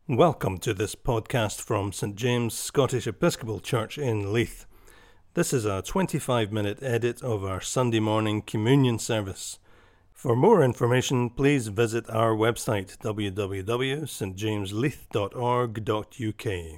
Welcome to this podcast from St James Scottish Episcopal Church in Leith. This is a 25-minute edit of our Sunday morning communion service. For more information, please visit our website www.stjamesleith.org.uk.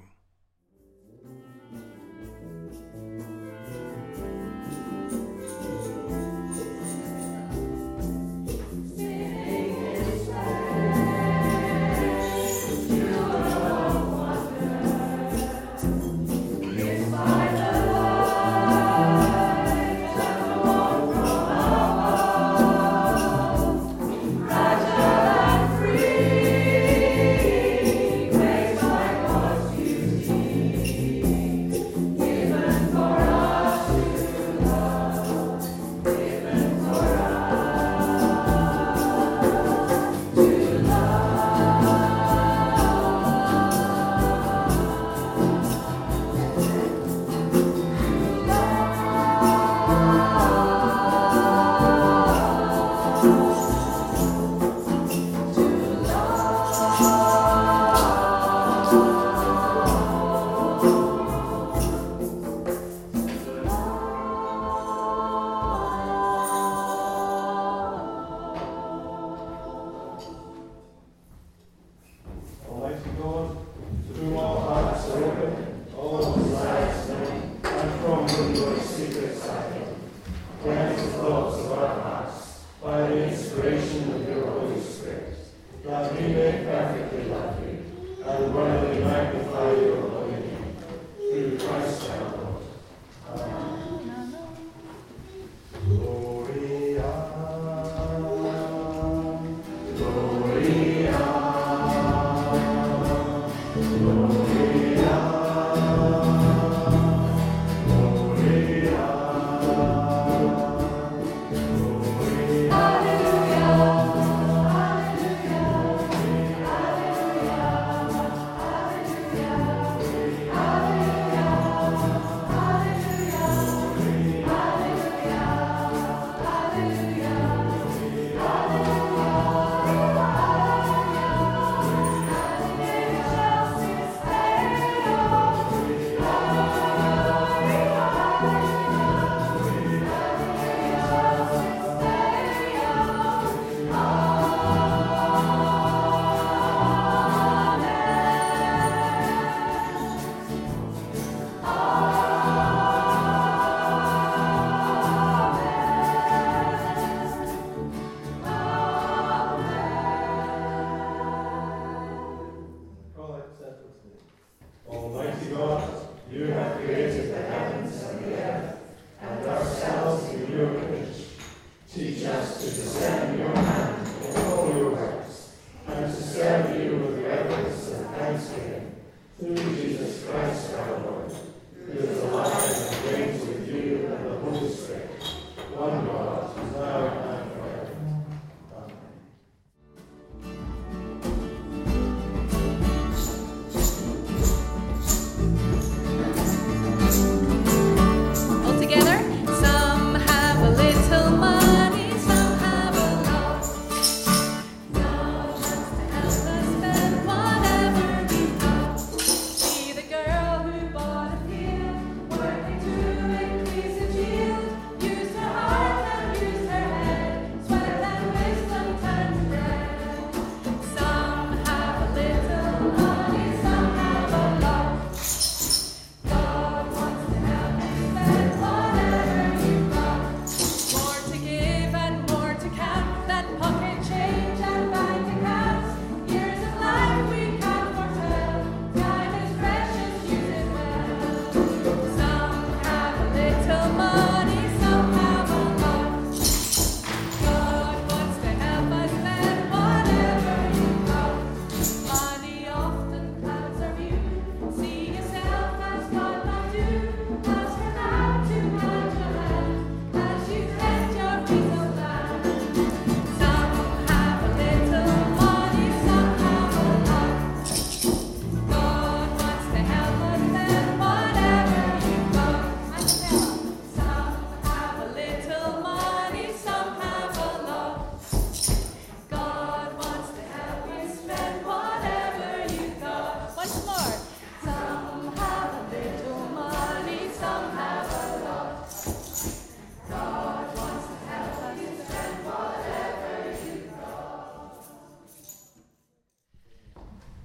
Some have a lot, now just to help us better.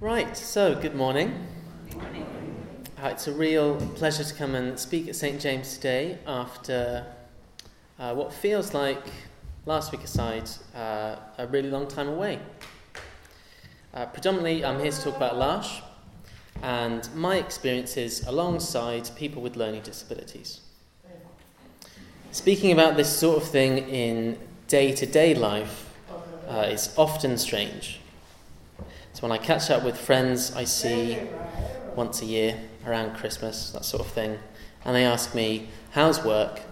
Right, so good morning. It's a real pleasure to come and speak at St. James today after what feels like, last week aside, a really long time away. Predominantly, I'm here to talk about L'Arche and my experiences alongside people with learning disabilities. Speaking about this sort of thing in day-to-day life is often strange. So when I catch up with friends I see once a year around Christmas, that sort of thing, and they ask me, how's work?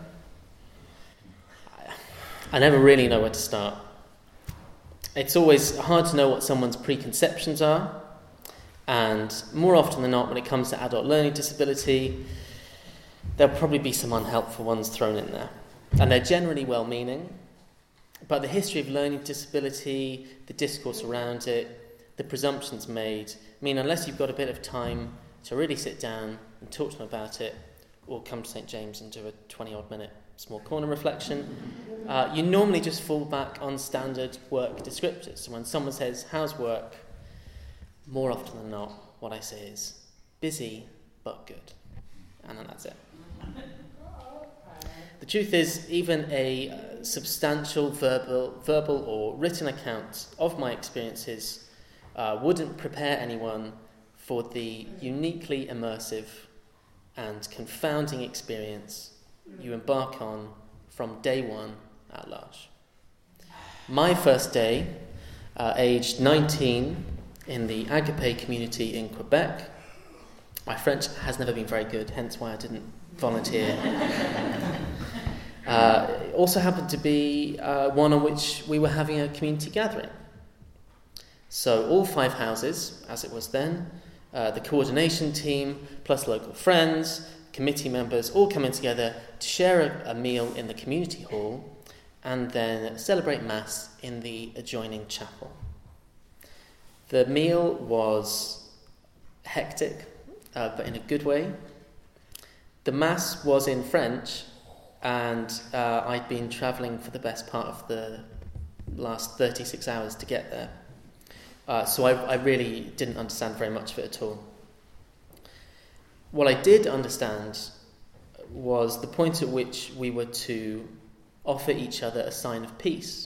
I never really know where to start. It's always hard to know what someone's preconceptions are, and more often than not, when it comes to adult learning disability, there'll probably be some unhelpful ones thrown in there. And they're generally well-meaning, but the history of learning disability, the discourse around it, the presumptions made mean unless you've got a bit of time to really sit down and talk to them about it, or come to St. James and do a 20-odd minute small corner reflection, you normally just fall back on standard work descriptors. So when someone says, how's work? More often than not, what I say is, busy but good. And then that's it. The truth is, even a substantial verbal or written account of my experiences wouldn't prepare anyone for the uniquely immersive and confounding experience you embark on from day one at L'Arche. My first day, aged 19, in the Agape community in Quebec. My French has never been very good, hence why I didn't volunteer. Also happened to be one on which we were having a community gathering. So all 5 houses, as it was then, the coordination team, plus local friends, committee members, all coming together to share a meal in the community hall and then celebrate Mass in the adjoining chapel. The meal was hectic, but in a good way. The Mass was in French, and I'd been travelling for the best part of the last 36 hours to get there. So I really didn't understand very much of it at all. What I did understand was the point at which we were to offer each other a sign of peace.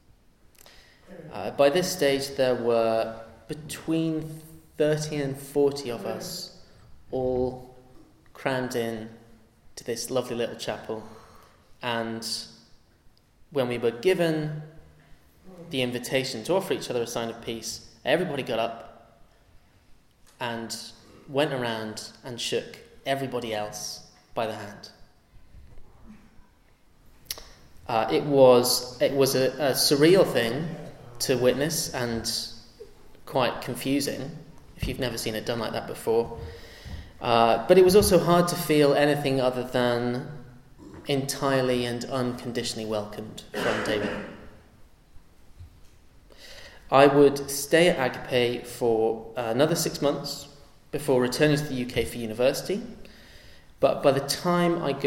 By this stage, there were between 30 and 40 of us all crammed in to this lovely little chapel. And when we were given the invitation to offer each other a sign of peace, everybody got up and went around and shook everybody else by the hand. It was a surreal thing to witness and quite confusing if you've never seen it done like that before. But it was also hard to feel anything other than entirely and unconditionally welcomed from day one. I would stay at Agape for another 6 months before returning to the UK for university. But by the time I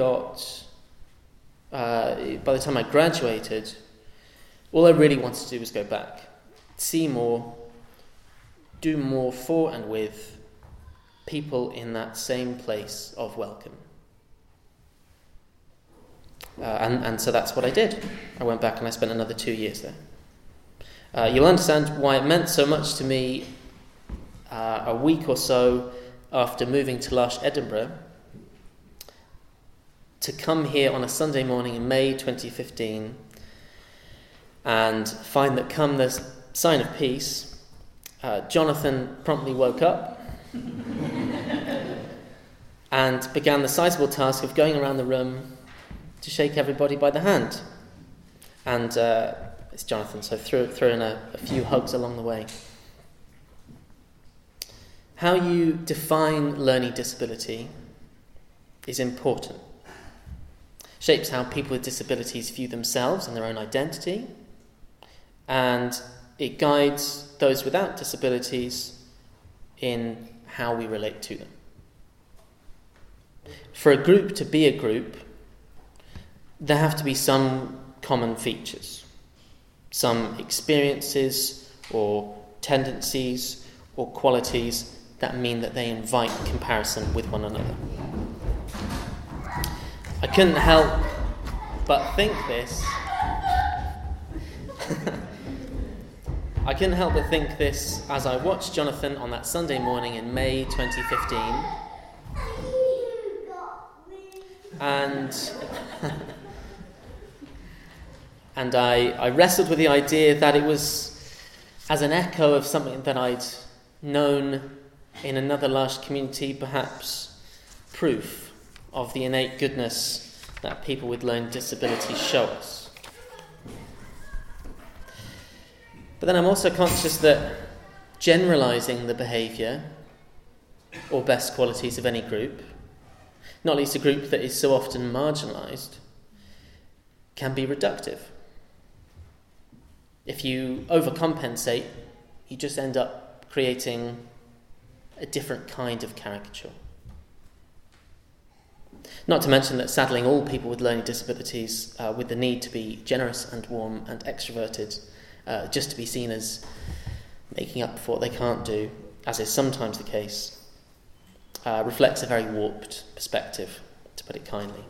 graduated, all I really wanted to do was go back, see more, do more for and with people in that same place of welcome. And so that's what I did. I went back and I spent another 2 years there. You'll understand why it meant so much to me a week or so after moving to L'Arche, Edinburgh, to come here on a Sunday morning in May 2015 and find that come the sign of peace, Jonathan promptly woke up and began the sizable task of going around the room to shake everybody by the hand. And it's Jonathan, so throw in a few hugs along the way. How you define learning disability is important. Shapes how people with disabilities view themselves and their own identity, and it guides those without disabilities in how we relate to them. For a group to be a group, there have to be some common features, some experiences or tendencies or qualities that mean that they invite comparison with one another. I couldn't help but think this. I couldn't help but think this as I watched Jonathan on that Sunday morning in May 2015. And I wrestled with the idea that it was as an echo of something that I'd known in another L'Arche community, perhaps proof of the innate goodness that people with learning disabilities show us. But then I'm also conscious that generalising the behaviour or best qualities of any group, not least a group that is so often marginalised, can be reductive. If you overcompensate, you just end up creating a different kind of caricature. Not to mention that saddling all people with learning disabilities with the need to be generous and warm and extroverted just to be seen as making up for what they can't do, as is sometimes the case, reflects a very warped perspective, to put it kindly.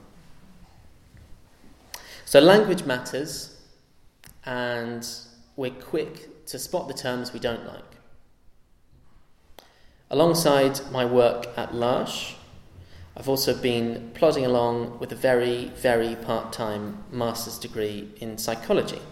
So language matters, and we're quick to spot the terms we don't like. Alongside my work at L'Arche, I've also been plodding along with a very, very part-time master's degree in psychology.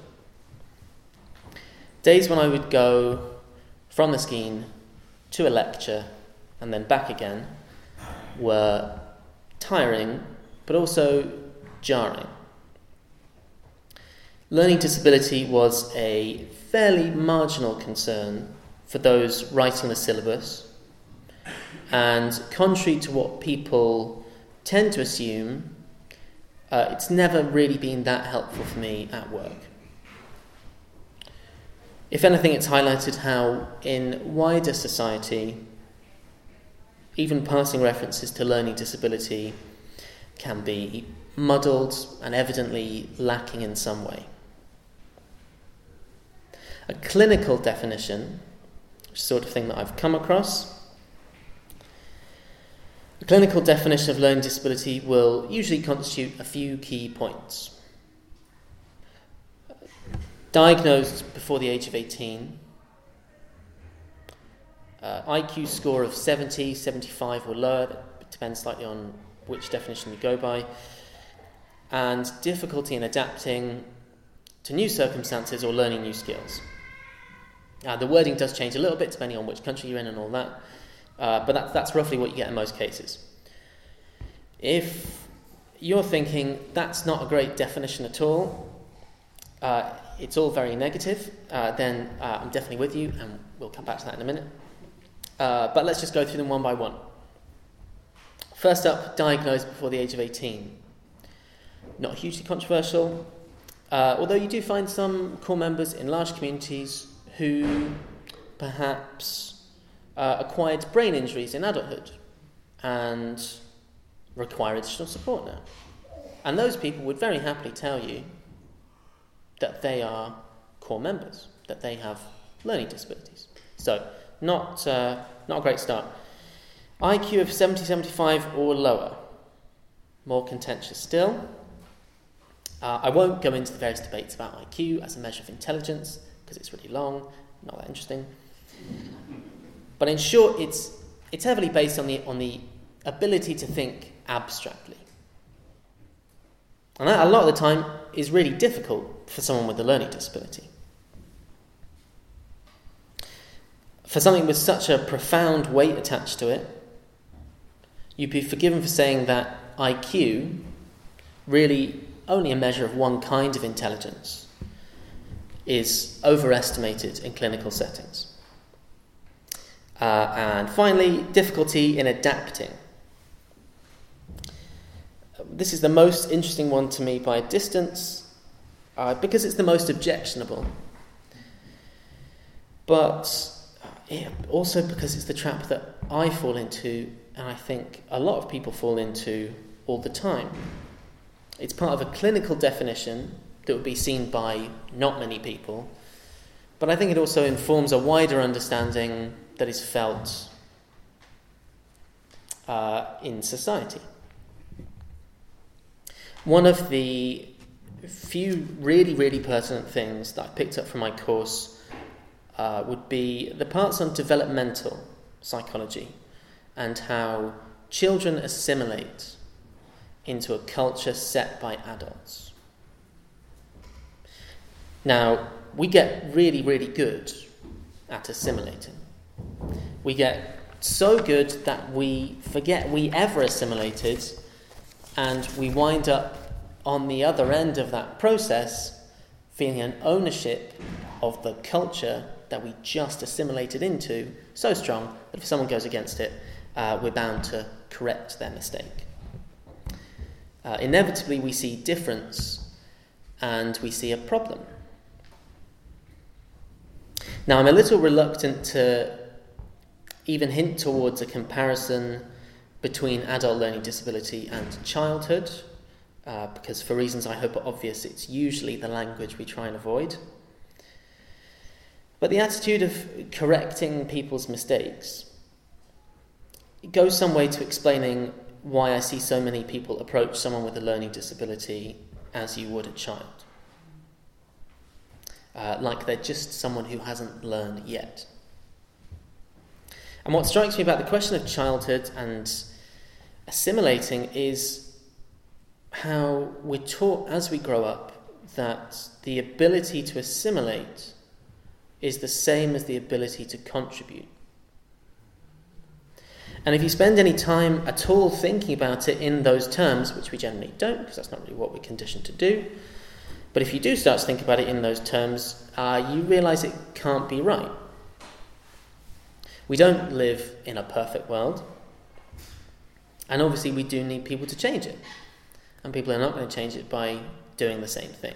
Days when I would go from the Skene to a lecture and then back again were tiring, but also jarring. Learning disability was a fairly marginal concern for those writing the syllabus, and contrary to what people tend to assume, it's never really been that helpful for me at work. If anything, it's highlighted how in wider society, even passing references to learning disability can be muddled and evidently lacking in some way. A clinical definition, which is the sort of thing that I've come across, a clinical definition of learning disability will usually constitute a few key points. Diagnosed before the age of 18, IQ score of 70, 75 or lower, that depends slightly on which definition you go by, and difficulty in adapting to new circumstances or learning new skills. The wording does change a little bit depending on which country you're in and all that, but that's roughly what you get in most cases. If you're thinking that's not a great definition at all, it's all very negative, then I'm definitely with you, and we'll come back to that in a minute. But let's just go through them one by one. First up, diagnosed before the age of 18. Not hugely controversial, although you do find some core members in large communities who perhaps acquired brain injuries in adulthood and require additional support now. And those people would very happily tell you that they are core members, that they have learning disabilities. So, not a great start. IQ of 70, 75 or lower. More contentious still. I won't go into the various debates about IQ as a measure of intelligence, because it's really long, not that interesting. But in short, it's heavily based on the ability to think abstractly. And that, a lot of the time, is really difficult for someone with a learning disability. For something with such a profound weight attached to it, you'd be forgiven for saying that IQ, really only a measure of one kind of intelligence, is overestimated in clinical settings. And finally, difficulty in adapting. This is the most interesting one to me by a distance, because it's the most objectionable. But also because it's the trap that I fall into, and I think a lot of people fall into all the time. It's part of a clinical definition that would be seen by not many people, but I think it also informs a wider understanding that is felt in society. One of the few really, really pertinent things that I picked up from my course would be the parts on developmental psychology and how children assimilate into a culture set by adults. Now, we get really, really good at assimilating. We get so good that we forget we ever assimilated, and we wind up on the other end of that process feeling an ownership of the culture that we just assimilated into so strong that if someone goes against it, we're bound to correct their mistake. Inevitably, we see difference and we see a problem. Now, I'm a little reluctant to even hint towards a comparison between adult learning disability and childhood, because for reasons I hope are obvious, it's usually the language we try and avoid. But the attitude of correcting people's mistakes, it goes some way to explaining why I see so many people approach someone with a learning disability as you would a child. Like they're just someone who hasn't learned yet. And what strikes me about the question of childhood and assimilating is how we're taught as we grow up that the ability to assimilate is the same as the ability to contribute. And if you spend any time at all thinking about it in those terms, which we generally don't, because that's not really what we're conditioned to do, but if you do start to think about it in those terms, you realise it can't be right. We don't live in a perfect world, and obviously we do need people to change it, and people are not going to change it by doing the same thing.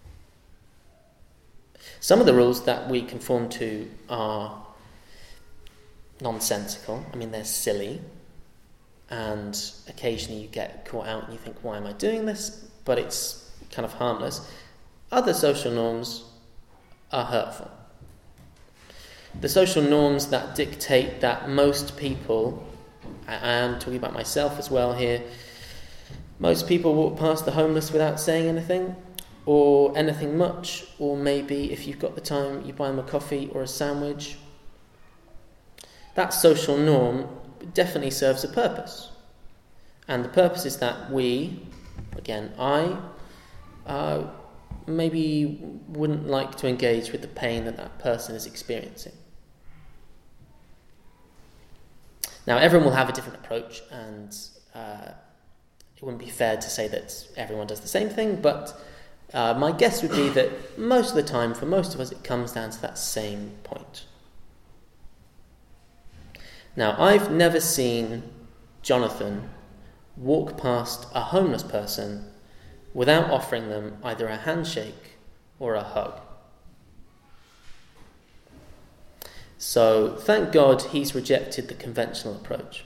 Some of the rules that we conform to are nonsensical. I mean, they're silly, and occasionally you get caught out and you think, why am I doing this? But it's kind of harmless. Other social norms are hurtful. The social norms that dictate that most people, I am talking about myself as well here, most people walk past the homeless without saying anything, or anything much, or maybe if you've got the time, you buy them a coffee or a sandwich. That social norm definitely serves a purpose. And the purpose is that we, again, maybe wouldn't like to engage with the pain that that person is experiencing. Now, everyone will have a different approach, and it wouldn't be fair to say that everyone does the same thing, but my guess would be that most of the time, for most of us, it comes down to that same point. Now, I've never seen Jonathan walk past a homeless person without offering them either a handshake or a hug. So, thank God he's rejected the conventional approach.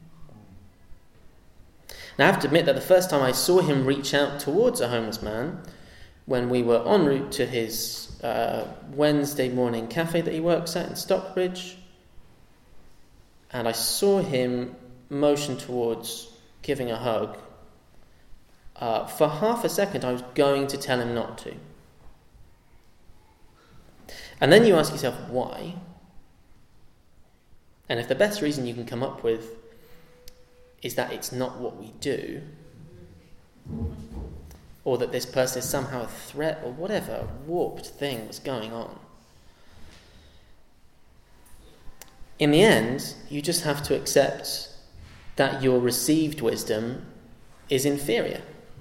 Now, I have to admit that the first time I saw him reach out towards a homeless man, when we were en route to his Wednesday morning cafe that he works at in Stockbridge, and I saw him motion towards giving a hug, for half a second I was going to tell him not to. And then you ask yourself, why? And if the best reason you can come up with is that it's not what we do, or that this person is somehow a threat, or whatever warped thing was going on, in the end, you just have to accept that your received wisdom is inferior.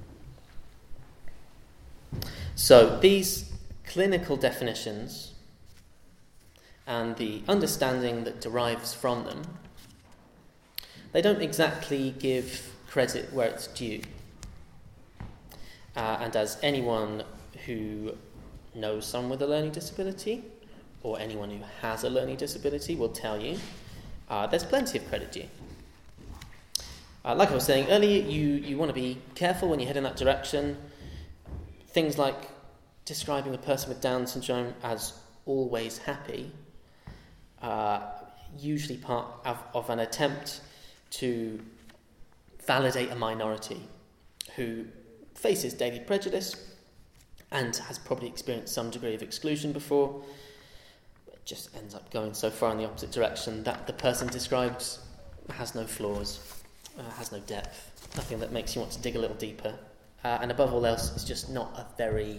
So these clinical definitions and the understanding that derives from them, they don't exactly give credit where it's due. And as anyone who knows someone with a learning disability, or anyone who has a learning disability will tell you, there's plenty of credit due. Like I was saying earlier, you want to be careful when you head in that direction. Things like describing a person with Down syndrome as always happy, usually part of an attempt to validate a minority who faces daily prejudice and has probably experienced some degree of exclusion before. It just ends up going so far in the opposite direction that the person described has no flaws, has no depth, nothing that makes you want to dig a little deeper, and above all else, it's just not a very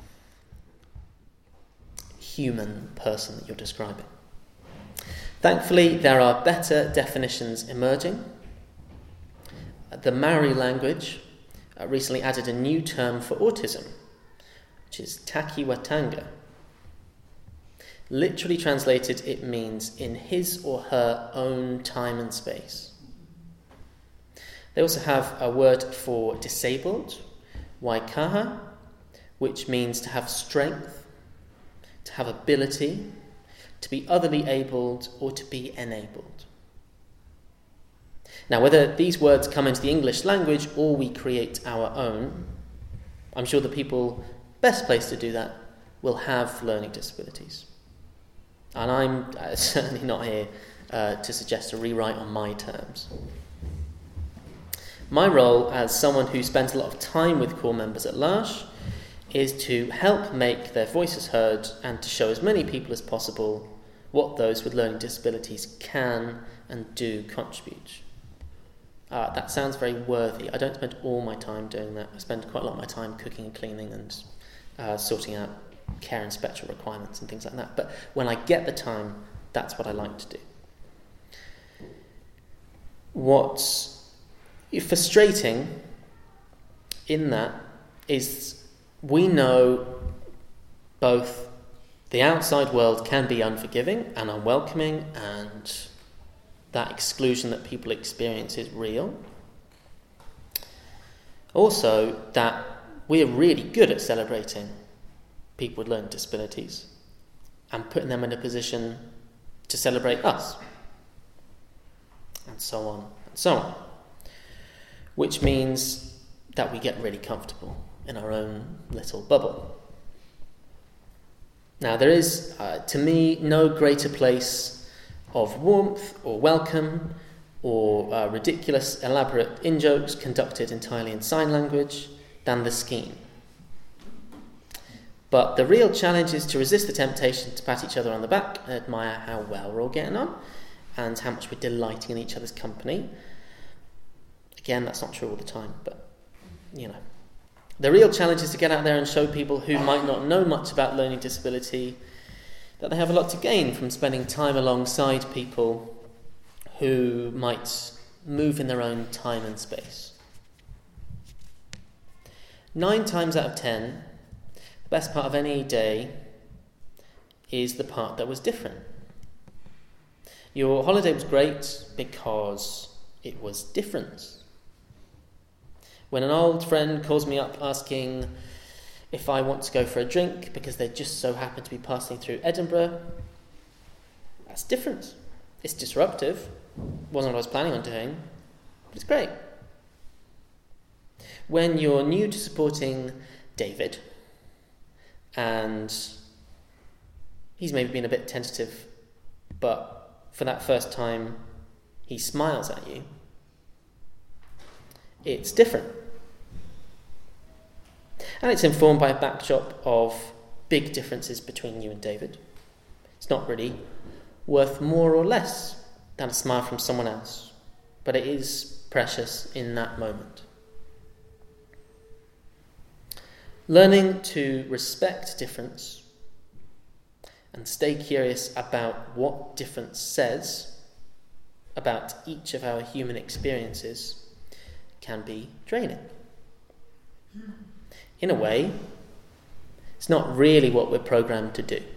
human person that you're describing. Thankfully, there are better definitions emerging. The Maori language recently added a new term for autism, which is takiwatanga. Literally translated, it means in his or her own time and space. They also have a word for disabled, waikaha, which means to have strength, to have ability, to be otherly abled, or to be enabled. Now, whether these words come into the English language or we create our own, I'm sure the people best placed to do that will have learning disabilities. And I'm certainly not here to suggest a rewrite on my terms. My role as someone who spends a lot of time with core members at L'Arche is to help make their voices heard and to show as many people as possible what those with learning disabilities can and do contribute. That sounds very worthy. I don't spend all my time doing that. I spend quite a lot of my time cooking and cleaning and sorting out care and spectral requirements and things like that. But when I get the time, that's what I like to do. What's frustrating in that is we know both the outside world can be unforgiving and unwelcoming, and that exclusion that people experience is real. Also, that we're really good at celebrating people with learning disabilities and putting them in a position to celebrate us, and so on and so on. Which means that we get really comfortable in our own little bubble. Now, there is, to me, no greater place of warmth or welcome or ridiculous, elaborate in-jokes conducted entirely in sign language than the scheme. But the real challenge is to resist the temptation to pat each other on the back and admire how well we're all getting on and how much we're delighting in each other's company. Again, that's not true all the time, but, you know. The real challenge is to get out there and show people who might not know much about learning disability that they have a lot to gain from spending time alongside people who might move in their own time and space. 9 times out of 10, the best part of any day is the part that was different. Your holiday was great because it was different. When an old friend calls me up asking if I want to go for a drink because they just so happen to be passing through Edinburgh, that's different. It's disruptive. Wasn't what I was planning on doing, but it's great. When you're new to supporting David and he's maybe been a bit tentative, but for that first time he smiles at you, it's different. And it's informed by a backdrop of big differences between you and David. It's not really worth more or less than a smile from someone else, but it is precious in that moment. Learning to respect difference and stay curious about what difference says about each of our human experiences can be draining. In a way, it's not really what we're programmed to do.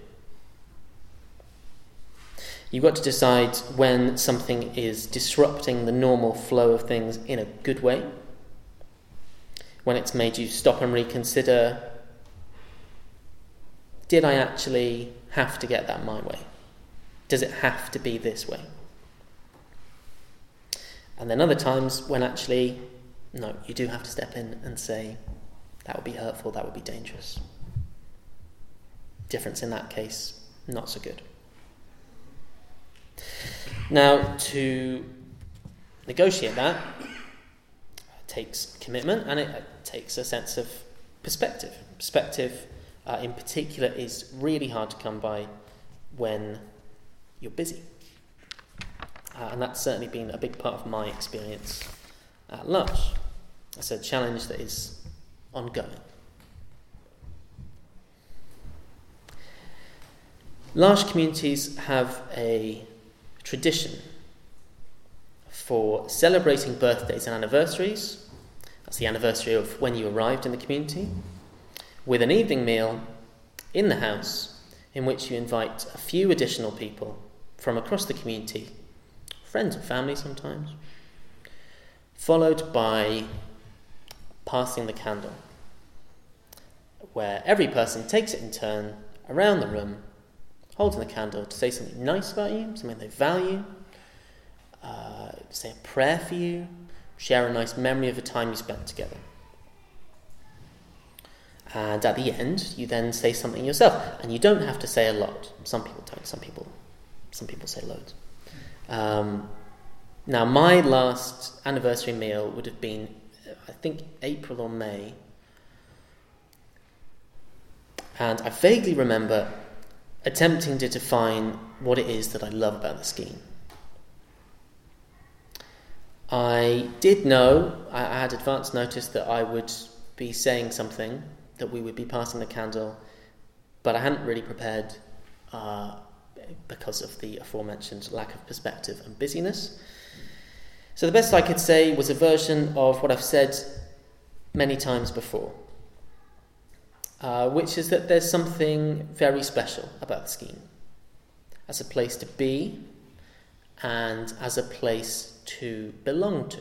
You've got to decide when something is disrupting the normal flow of things in a good way, when it's made you stop and reconsider, did I actually have to get that my way? Does it have to be this way? And then other times when actually, no, you do have to step in and say, that would be hurtful, that would be dangerous. Difference in that case, not so good. Now, to negotiate that takes commitment, and it takes a sense of perspective. Perspective, in particular, is really hard to come by when you're busy. And that's certainly been a big part of my experience at L'Arche. It's a challenge that is ongoing. L'Arche communities have a tradition for celebrating birthdays and anniversaries. That's the anniversary of when you arrived in the community, with an evening meal in the house in which you invite a few additional people from across the community, friends and family sometimes, followed by passing the candle, where every person takes it in turn around the room, holding the candle to say something nice about you, something they value, say a prayer for you, share a nice memory of a time you spent together. And at the end, you then say something yourself, and you don't have to say a lot. Some people don't. Some people say loads. Now, my last anniversary meal would have been, I think, April or May, and I vaguely remember attempting to define what it is that I love about the scheme. I did know, I had advance notice that I would be saying something, that we would be passing the candle, but I hadn't really prepared because of the aforementioned lack of perspective and busyness. So the best I could say was a version of what I've said many times before, which is that there's something very special about the scheme as a place to be and as a place to belong to.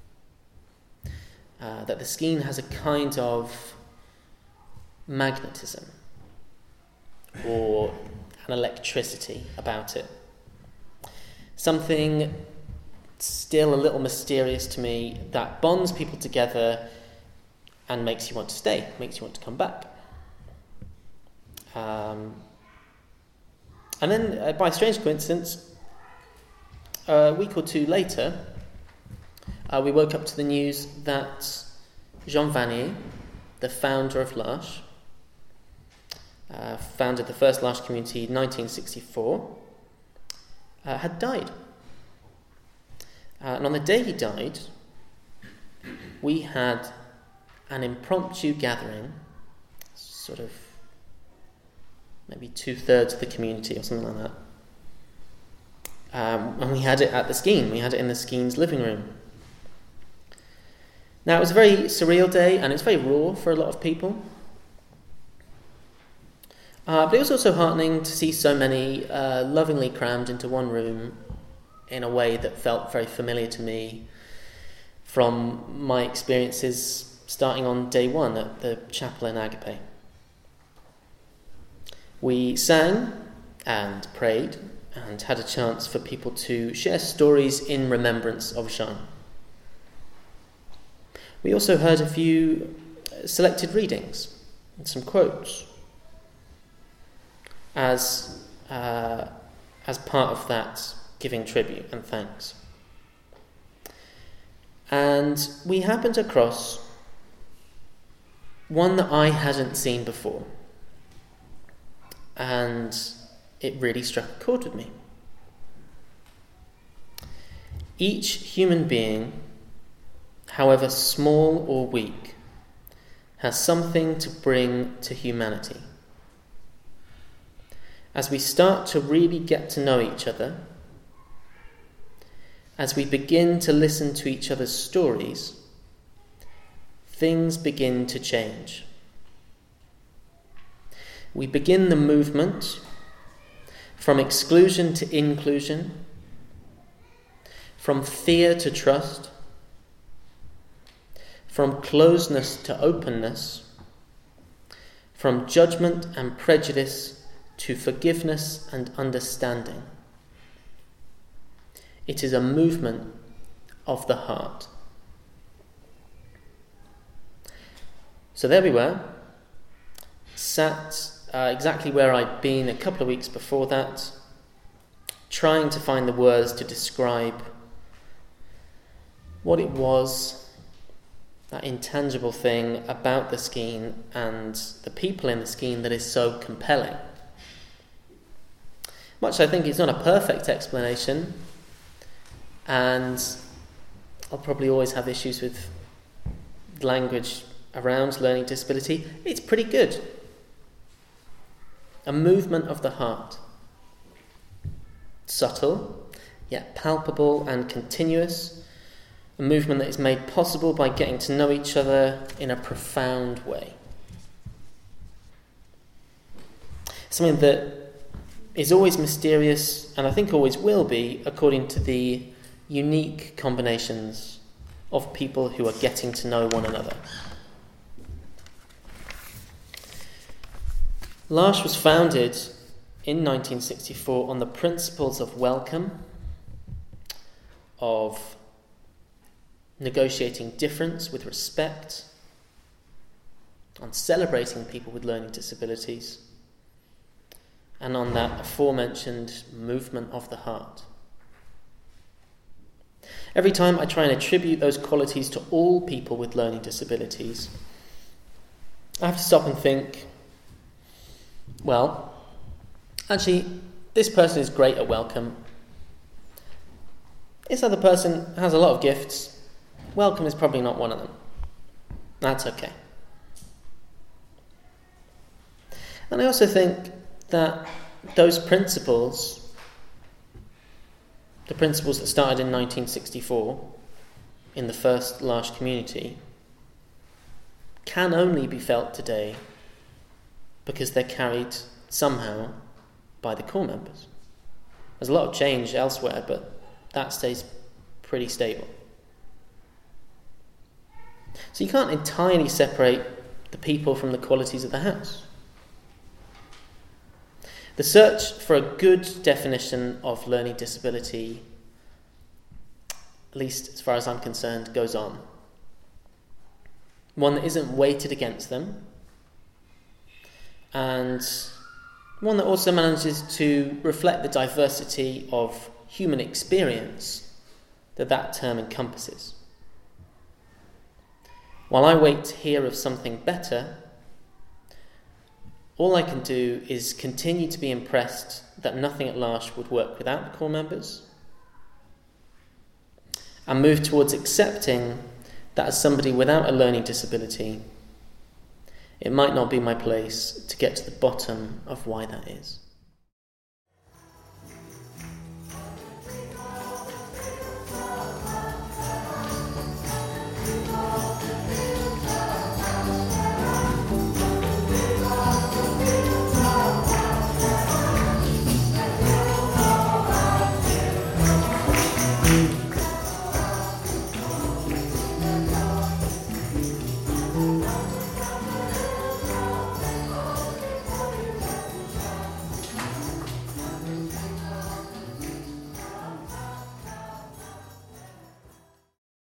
That the scheme has a kind of magnetism or an electricity about it. Something still a little mysterious to me that bonds people together and makes you want to stay, makes you want to come back. And then, by a strange coincidence, a week or two later, we woke up to the news that Jean Vanier, the founder of L'Arche, founded the first L'Arche community in 1964, had died. And on the day he died, we had an impromptu gathering, sort of maybe 2/3 of the community or something like that. And we had it at the scheme. We had it in the scheme's living room. Now, it was a very surreal day, and it's very raw for a lot of people. But it was also heartening to see so many lovingly crammed into one room in a way that felt very familiar to me from my experiences starting on day one at the chapel in Agape. We sang and prayed and had a chance for people to share stories in remembrance of Jean. We also heard a few selected readings and some quotes as part of that giving tribute and thanks. And we happened across one that I hadn't seen before, and it really struck a chord with me. Each human being, however small or weak, has something to bring to humanity. As we start to really get to know each other, as we begin to listen to each other's stories, things begin to change. We begin the movement from exclusion to inclusion, from fear to trust, from closeness to openness, from judgment and prejudice to forgiveness and understanding. It is a movement of the heart. So there we were, sat exactly where I'd been a couple of weeks before that, trying to find the words to describe what it was, that intangible thing about the scheme and the people in the scheme that is so compelling. Much I think it's not a perfect explanation, and I'll probably always have issues with language around learning disability. It's pretty good. A movement of the heart. Subtle, yet palpable and continuous. A movement that is made possible by getting to know each other in a profound way. Something that is always mysterious, and I think always will be, according to the unique combinations of people who are getting to know one another. L'Arche was founded in 1964 on the principles of welcome, of negotiating difference with respect, on celebrating people with learning disabilities, and on that aforementioned movement of the heart. Every time I try and attribute those qualities to all people with learning disabilities, I have to stop and think, well, actually, this person is great at welcome. This other person has a lot of gifts. Welcome is probably not one of them. That's okay. And I also think that those principles, the principles that started in 1964 in the first L'Arche community, can only be felt today because they're carried somehow by the core members. There's a lot of change elsewhere, but that stays pretty stable. So you can't entirely separate the people from the qualities of the house. The search for a good definition of learning disability, at least as far as I'm concerned, goes on. One that isn't weighted against them, and one that also manages to reflect the diversity of human experience that term encompasses. While I wait to hear of something better, all I can do is continue to be impressed that nothing at L'Arche would work without the core members, and move towards accepting that as somebody without a learning disability, it might not be my place to get to the bottom of why that is.